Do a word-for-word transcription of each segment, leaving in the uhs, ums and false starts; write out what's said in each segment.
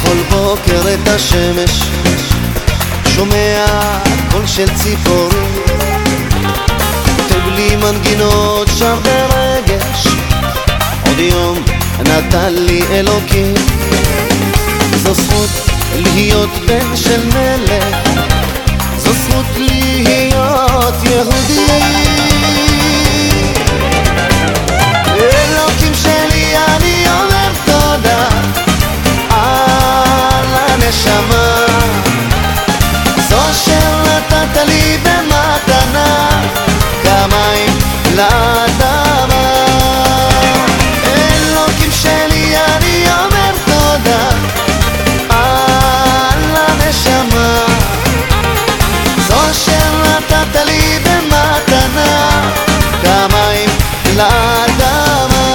בכל בוקר את השמש, שומע קול של ציפורים, כותב לי מנגינות שם ברגש, עוד יום נתן לי אלוקים. זו זכות להיות בן של מלך, זו זכות להיות יהודי. אלוקים שלי, אני אומר תודה על הנשמה, זו שנתת לי במתנה, כמים לאדמה. אלוקים שלי, אני אומר תודה על הנשמה, זו שנתת לי במתנה, כמים לאדמה.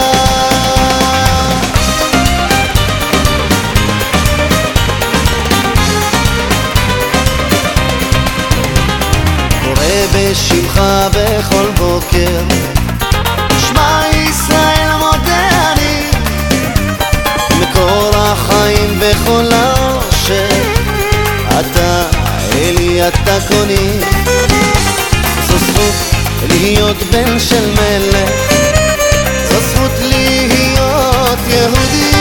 בשמך בכל בוקר, שמע ישראל מודה אני, מקור החיים בכל האושר, אתה אלי אתה קוני. זו זכות להיות בן של מלך, זו זכות להיות יהודי.